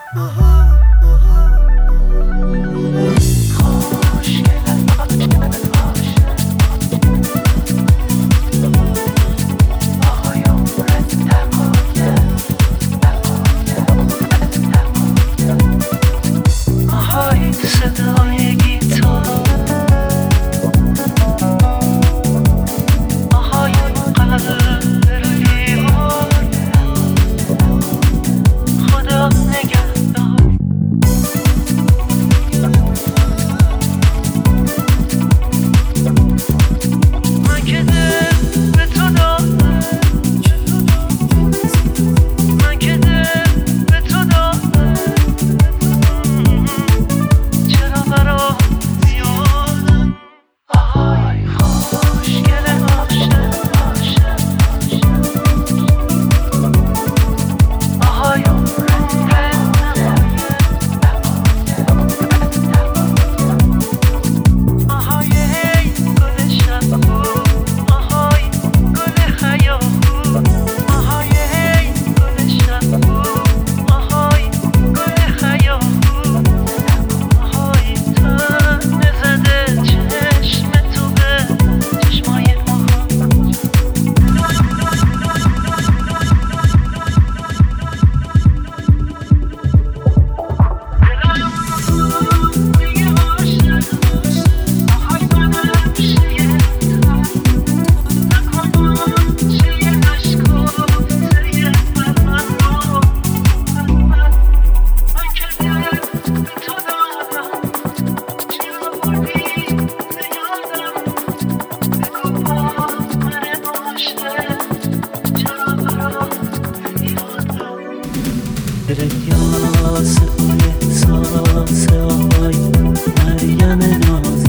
صدای گیتار آهای قلب رو دیوار خدا نگهدار من که دل به تو دارم من که دل به تو دارم چرا برا زیادم آهای خوشگل عاشق آهای آهای گل شبو آهای گل حیاهو آهای گل شبو آهای گل حیاهو آهای تن زده چشم تو به چشمای احساس آی مریم ناز